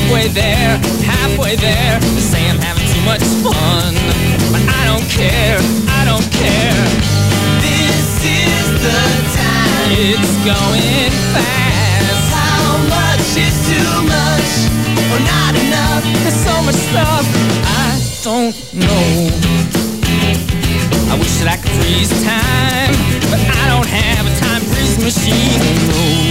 halfway there. They say I'm having too much fun, but I don't care, I don't care. This is the time. It's going fast. How much is too much or not enough? There's so much stuff I don't know. I wish that I could freeze time, but I don't have a time freeze machine. No.